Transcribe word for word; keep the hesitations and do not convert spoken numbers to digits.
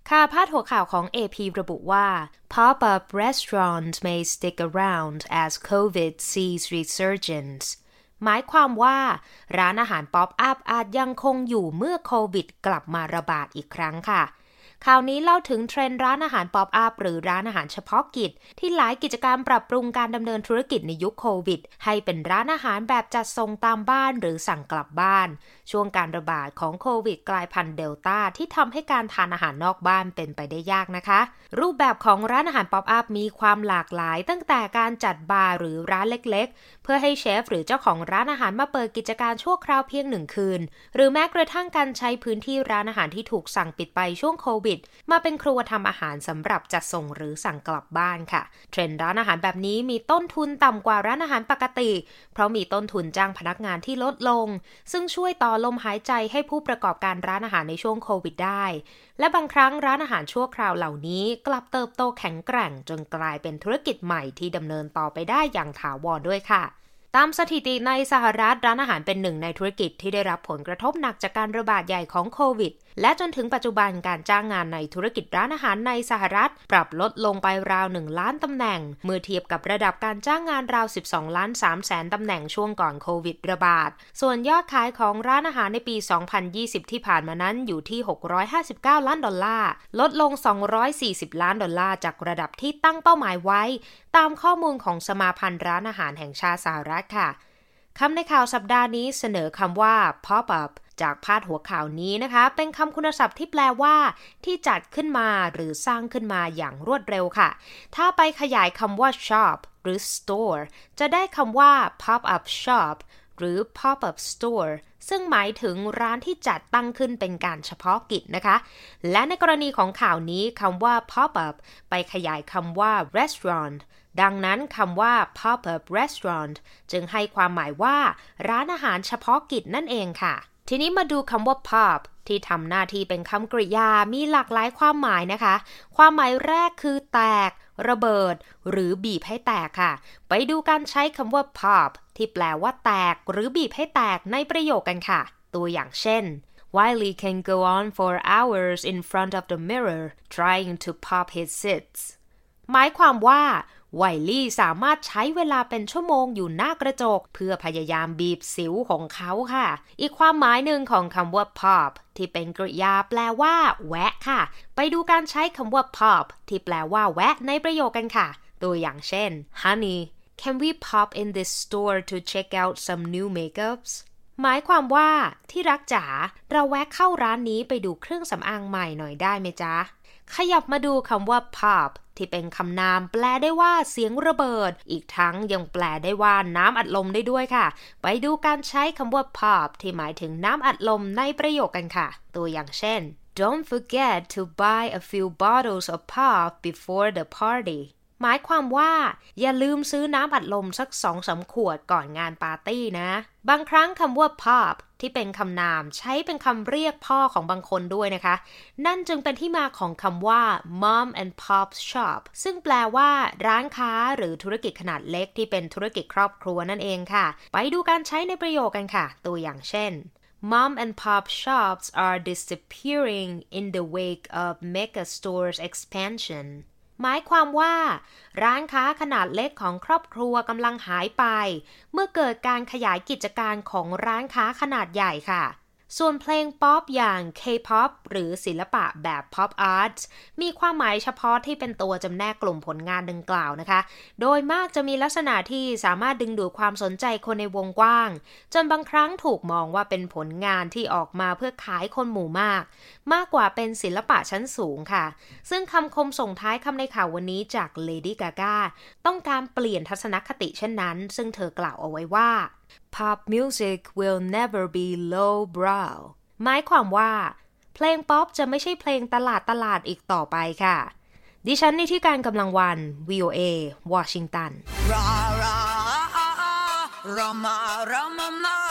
ค่ะพาดหัวข่าวของ เอ พี ระบุว่า Pop-up restaurants may stick around as COVID sees resurgence หมายความว่าร้านอาหารป๊อปอัพอาจยังคงอยู่เมื่อโควิดกลับมาระบาดอีกครั้งค่ะข่าวนี้เล่าถึงเทรนด์ร้านอาหารป๊อปอัพหรือร้านอาหารเฉพาะกิจที่หลายกิจการปรับปรุงการดำเนินธุรกิจในยุคโควิดให้เป็นร้านอาหารแบบจัดส่งตามบ้านหรือสั่งกลับบ้านช่วงการระบาดของโควิดกลายพันธุ์เดลต้าที่ทำให้การทานอาหารนอกบ้านเป็นไปได้ยากนะคะรูปแบบของร้านอาหารป๊อปอัพมีความหลากหลายตั้งแต่การจัดบาร์หรือร้านเล็กๆเพื่อให้เชฟหรือเจ้าของร้านอาหารมาเปิดกิจการชั่วคราวเพียงหนึ่งคืนหรือแม้กระทั่งการใช้พื้นที่ร้านอาหารที่ถูกสั่งปิดไปช่วงโควิดมาเป็นครัวทำอาหารสำหรับจัดส่งหรือสั่งกลับบ้านค่ะเทรนด์ร้านอาหารแบบนี้มีต้นทุนต่ำกว่าร้านอาหารปกติเพราะมีต้นทุนจ้างพนักงานที่ลดลงซึ่งช่วยต่อลมหายใจให้ผู้ประกอบการร้านอาหารในช่วงโควิดได้และบางครั้งร้านอาหารชั่วคราวเหล่านี้กลับเติบโตแข็งแกร่งจนกลายเป็นธุรกิจใหม่ที่ดำเนินต่อไปได้อย่างถาวรด้วยค่ะตามสถิติในสหรัฐร้านอาหารเป็นหนึ่งในธุรกิจที่ได้รับผลกระทบหนักจากการระบาดใหญ่ของโควิดและจนถึงปัจจุบันการจ้างงานในธุรกิจร้านอาหารในสหรัฐปรับลดลงไปราวหนึ่งล้านตำแหน่งเมื่อเทียบกับระดับการจ้างงานราวสิบสองล้านสามแสนตำแหน่งช่วงก่อนโควิดระบาดส่วนยอดขายของร้านอาหารในปีสองพันยี่สิบที่ผ่านมานั้นอยู่ที่หกร้อยห้าสิบเก้าล้านดอลลาร์ลดลงสองร้อยสี่สิบล้านดอลลาร์จากระดับที่ตั้งเป้าหมายไว้ตามข้อมูลของสมาพันธ์ร้านอาหารแห่งชาติสหรัฐค่ะคำในข่าวสัปดาห์นี้เสนอคำว่า pop-up จากพาดหัวข่าวนี้นะคะเป็นคำคุณศัพท์ที่แปลว่าที่จัดขึ้นมาหรือสร้างขึ้นมาอย่างรวดเร็วค่ะถ้าไปขยายคำว่า shop หรือ store จะได้คำว่า pop-up shop หรือ pop-up store ซึ่งหมายถึงร้านที่จัดตั้งขึ้นเป็นการเฉพาะกิจนะคะและในกรณีของข่าวนี้คำว่า pop-up ไปขยายคำว่า restaurantดังนั้นคำว่า pop-up restaurant จึงให้ความหมายว่าร้านอาหารเฉพาะกิจนั่นเองค่ะทีนี้มาดูคำว่า pop ที่ทำหน้าที่เป็นคำกริยามีหลากหลายความหมายนะคะความหมายแรกคือแตกระเบิดหรือบีบให้แตกค่ะไปดูการใช้คำว่า pop ที่แปลว่าแตกหรือบีบให้แตกในประโยคกันค่ะตัวอย่างเช่น Wiley can go on for hours in front of the mirror trying to pop his zits หมายความว่าไวลี่สามารถใช้เวลาเป็นชั่วโมงอยู่หน้ากระจกเพื่อพยายามบีบสิวของเขาค่ะอีกความหมายหนึ่งของคำว่า pop ที่เป็นกริยาแปลว่าแวะค่ะไปดูการใช้คำว่า pop ที่แปลว่าแวะในประโยคกันค่ะตัวอย่างเช่น Honey can we pop in this store to check out some new makeups หมายความว่าที่รักจ๋าเราแวะเข้าร้านนี้ไปดูเครื่องสำอางใหม่หน่อยได้ไหมจ๊ะขยับมาดูคำว่า pop ที่เป็นคำนามแปลได้ว่าเสียงระเบิดอีกทั้งยังแปลได้ว่าน้ำอัดลมได้ด้วยค่ะไปดูการใช้คำว่า pop ที่หมายถึงน้ำอัดลมในประโยคกันค่ะตัวอย่างเช่น Don't forget to buy a few bottles of pop before the party หมายความว่าอย่าลืมซื้อน้ำอัดลมสัก สองถึงสาม ขวดก่อนงานปาร์ตี้นะบางครั้งคำว่า pop ที่เป็นคำนามใช้เป็นคำเรียกพ่อของบางคนด้วยนะคะนั่นจึงเป็นที่มาของคำว่า mom and pop shop ซึ่งแปลว่าร้านค้าหรือธุรกิจขนาดเล็กที่เป็นธุรกิจครอบครัวนั่นเองค่ะไปดูการใช้ในประโยคกันค่ะตัวอย่างเช่น Mom and pop shops are disappearing in the wake of mega stores expansionหมายความว่าร้านค้าขนาดเล็กของครอบครัวกำลังหายไปเมื่อเกิดการขยายกิจการของร้านค้าขนาดใหญ่ค่ะส่วนเพลงป๊อปอย่าง K-pop หรือศิลปะแบบ Pop Art มีความหมายเฉพาะที่เป็นตัวจำแนกกลุ่มผลงานดังกล่าวนะคะโดยมากจะมีลักษณะที่สามารถดึงดูดความสนใจคนในวงกว้างจนบางครั้งถูกมองว่าเป็นผลงานที่ออกมาเพื่อขายคนหมู่มากมากกว่าเป็นศิลปะชั้นสูงค่ะซึ่งคำคมส่งท้ายคำในข่าววันนี้จาก Lady Gaga ต้องการเปลี่ยนทัศนคติเช่นนั้นซึ่งเธอกล่าวเอาไว้ว่าPop music will never be low brow หมายความว่าเพลงป๊อปจะไม่ใช่เพลงตลาดตลาดอีกต่อไปค่ะดิฉันนิธิการกำลังวัน วี โอ เอ วอชิงตัน